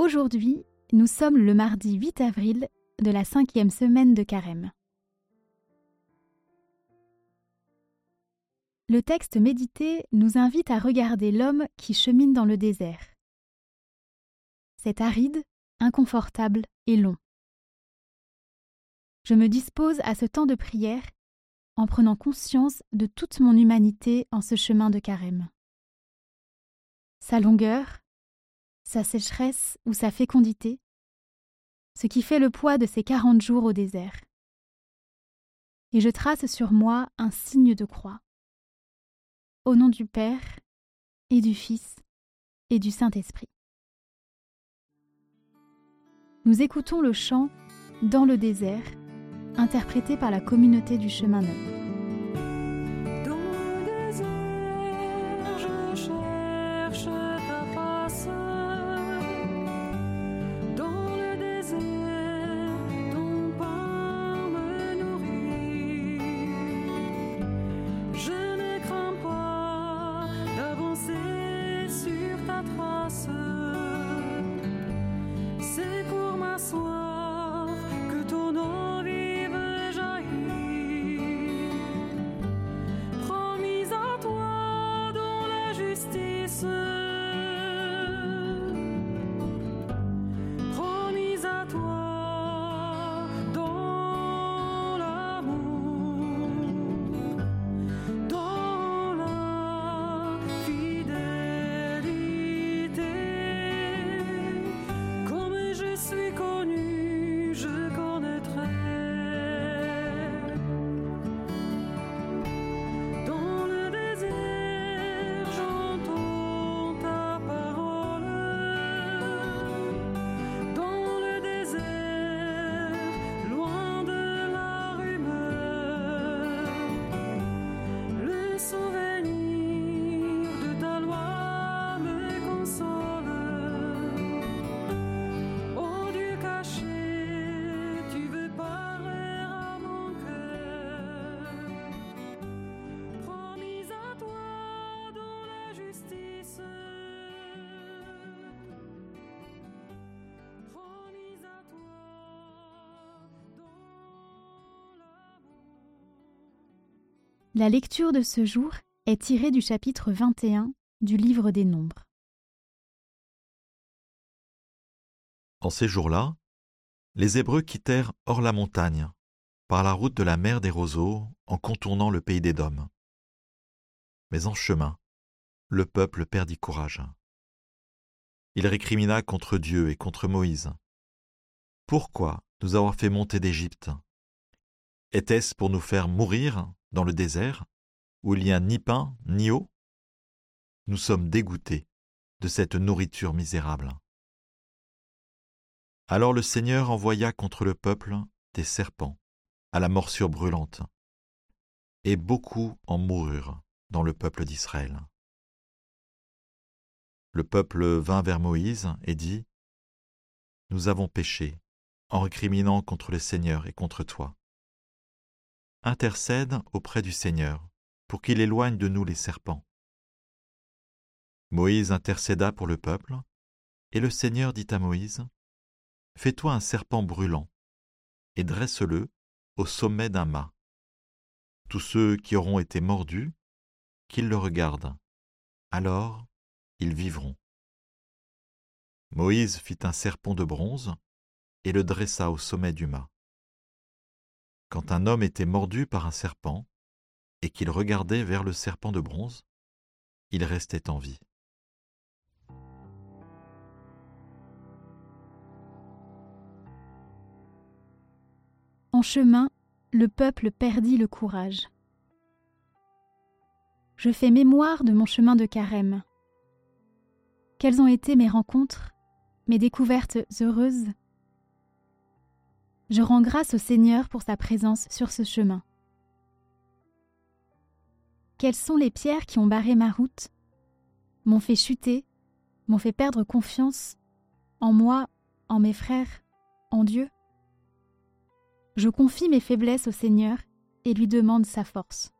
Aujourd'hui, nous sommes le mardi 8 avril de la 5e semaine de Carême. Le texte médité nous invite à regarder l'homme qui chemine dans le désert. C'est aride, inconfortable et long. Je me dispose à ce temps de prière en prenant conscience de toute mon humanité en ce chemin de Carême. Sa longueur, sa sécheresse ou sa fécondité, ce qui fait le poids de ces 40 jours au désert. Et je trace sur moi un signe de croix. Au nom du Père, et du Fils, et du Saint-Esprit. Nous écoutons le chant « Dans le désert » interprété par la communauté du Chemin Neuf. La lecture de ce jour est tirée du chapitre 21 du livre des Nombres. En ces jours-là, les Hébreux quittèrent hors la montagne, par la route de la mer des roseaux, en contournant le pays d'Édom. Mais en chemin, le peuple perdit courage. Il récrimina contre Dieu et contre Moïse. « Pourquoi nous avoir fait monter d'Égypte ? Était-ce pour nous faire mourir dans le désert, où il n'y a ni pain ni eau ? Nous sommes dégoûtés de cette nourriture misérable. » Alors le Seigneur envoya contre le peuple des serpents, à la morsure brûlante, et beaucoup en moururent dans le peuple d'Israël. Le peuple vint vers Moïse et dit : « Nous avons péché, en récriminant contre le Seigneur et contre toi. Intercède auprès du Seigneur, pour qu'il éloigne de nous les serpents. » Moïse intercéda pour le peuple, et le Seigneur dit à Moïse : « Fais-toi un serpent brûlant, et dresse-le au sommet d'un mât. Tous ceux qui auront été mordus, qu'ils le regardent. Alors, ils vivront. » Moïse fit un serpent de bronze, et le dressa au sommet du mât. Quand un homme était mordu par un serpent, et qu'il regardait vers le serpent de bronze, il restait en vie. En chemin, le peuple perdit le courage. Je fais mémoire de mon chemin de Carême. Quelles ont été mes rencontres, mes découvertes heureuses ? Je rends grâce au Seigneur pour sa présence sur ce chemin. Quelles sont les pierres qui ont barré ma route, m'ont fait chuter, m'ont fait perdre confiance en moi, en mes frères, en Dieu ? Je confie mes faiblesses au Seigneur et lui demande sa force.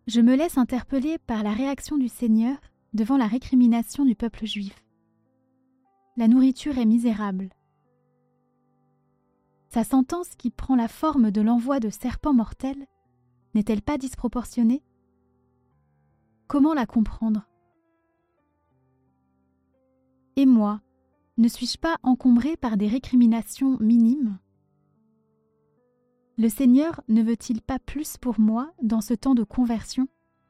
Je me laisse interpeller par la réaction du Seigneur devant la récrimination du peuple juif. La nourriture est misérable. Sa sentence qui prend la forme de l'envoi de serpents mortels n'est-elle pas disproportionnée? Comment la comprendre? Et moi, ne suis-je pas encombré par des récriminations minimes? Le Seigneur ne veut-il pas plus pour moi dans ce temps de conversion?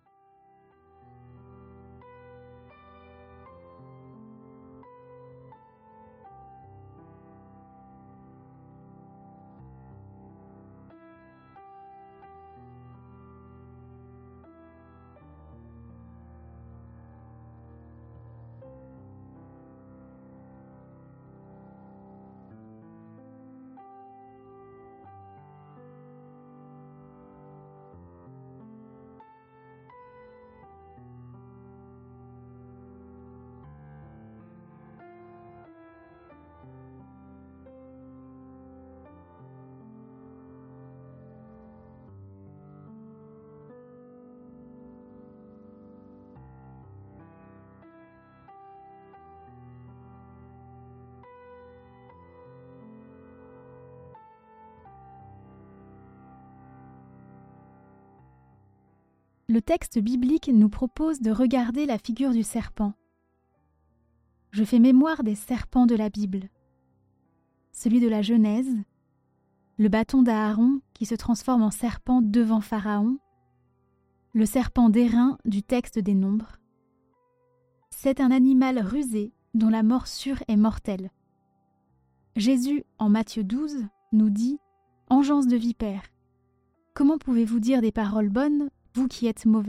Le texte biblique nous propose de regarder la figure du serpent. Je fais mémoire des serpents de la Bible. Celui de la Genèse, le bâton d'Aaron qui se transforme en serpent devant Pharaon, le serpent d'airain du texte des Nombres. C'est un animal rusé dont la morsure est mortelle. Jésus, en Matthieu 12, nous dit « Engeance de vipère, comment pouvez-vous dire des paroles bonnes, vous qui êtes mauvais ?»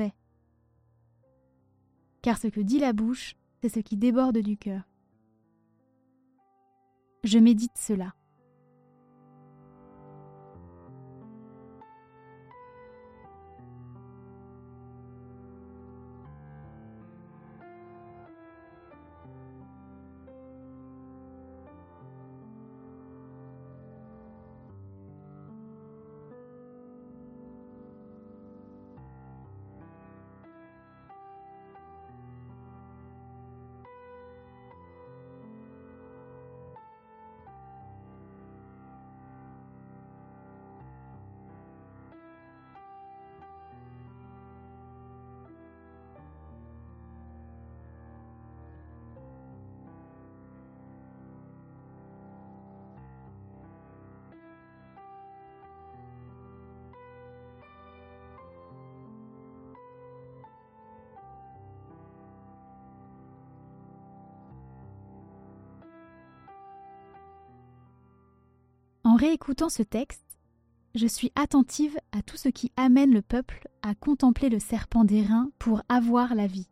Car ce que dit la bouche, c'est ce qui déborde du cœur. Je médite cela. En réécoutant ce texte, je suis attentive à tout ce qui amène le peuple à contempler le serpent d'airain pour avoir la vie.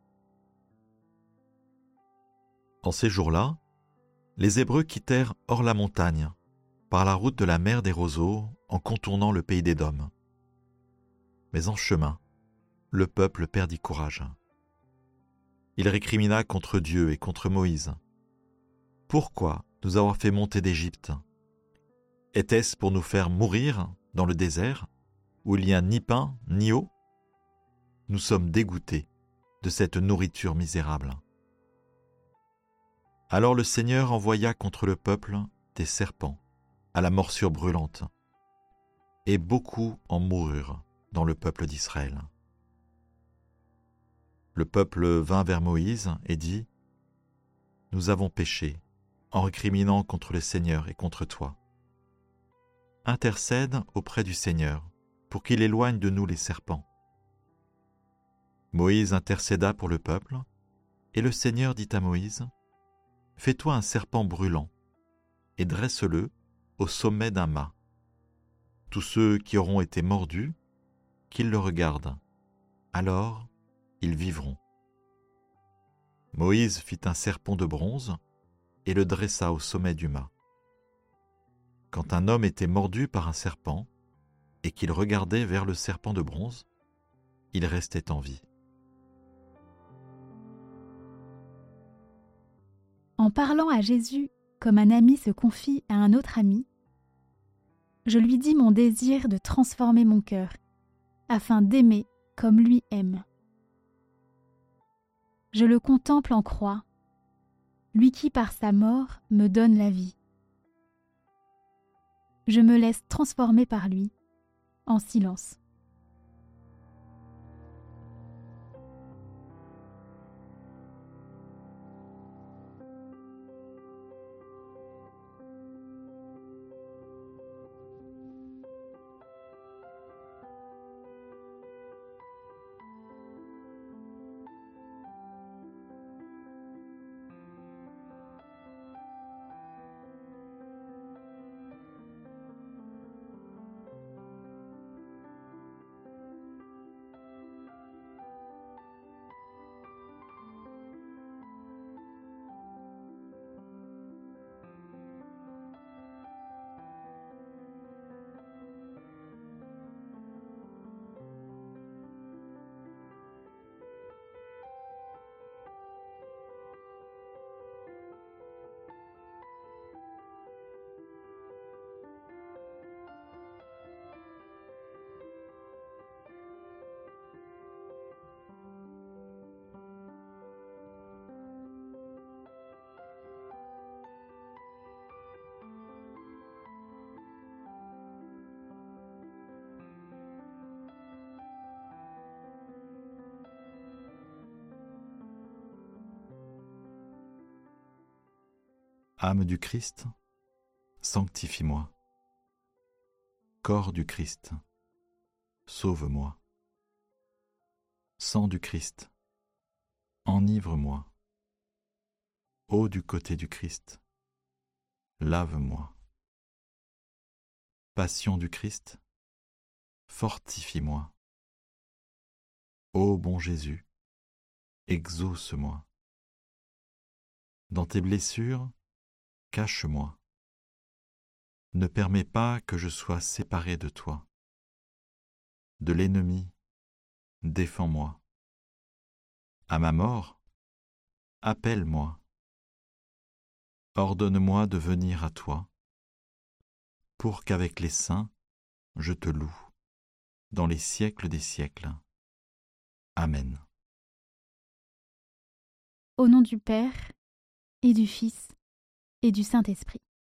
En ces jours-là, les Hébreux quittèrent hors la montagne, par la route de la mer des roseaux, en contournant le pays d'Édom. Mais en chemin, le peuple perdit courage. Il récrimina contre Dieu et contre Moïse. « Pourquoi nous avoir fait monter d'Égypte ? Était-ce pour nous faire mourir dans le désert, où il n'y a ni pain ni eau ? Nous sommes dégoûtés de cette nourriture misérable. » Alors le Seigneur envoya contre le peuple des serpents, à la morsure brûlante, et beaucoup en moururent dans le peuple d'Israël. Le peuple vint vers Moïse et dit : « Nous avons péché, en récriminant contre le Seigneur et contre toi. Intercède auprès du Seigneur, pour qu'il éloigne de nous les serpents. » Moïse intercéda pour le peuple, et le Seigneur dit à Moïse : « Fais-toi un serpent brûlant, et dresse-le au sommet d'un mât. Tous ceux qui auront été mordus, qu'ils le regardent. Alors, ils vivront. » Moïse fit un serpent de bronze et le dressa au sommet du mât. Quand un homme était mordu par un serpent et qu'il regardait vers le serpent de bronze, il restait en vie. En parlant à Jésus comme un ami se confie à un autre ami, je lui dis mon désir de transformer mon cœur, afin d'aimer comme lui aime. Je le contemple en croix, lui qui par sa mort me donne la vie. Je me laisse transformer par lui, en silence. Âme du Christ, sanctifie-moi. Corps du Christ, sauve-moi. Sang du Christ, enivre-moi. Eau du côté du Christ, lave-moi. Passion du Christ, fortifie-moi. Ô bon Jésus, exauce-moi. Dans tes blessures, cache-moi. Ne permets pas que je sois séparé de toi. De l'ennemi, défends-moi. À ma mort, appelle-moi. Ordonne-moi de venir à toi, pour qu'avec les saints, je te loue, dans les siècles des siècles. Amen. Au nom du Père, et du Fils, et du Saint-Esprit.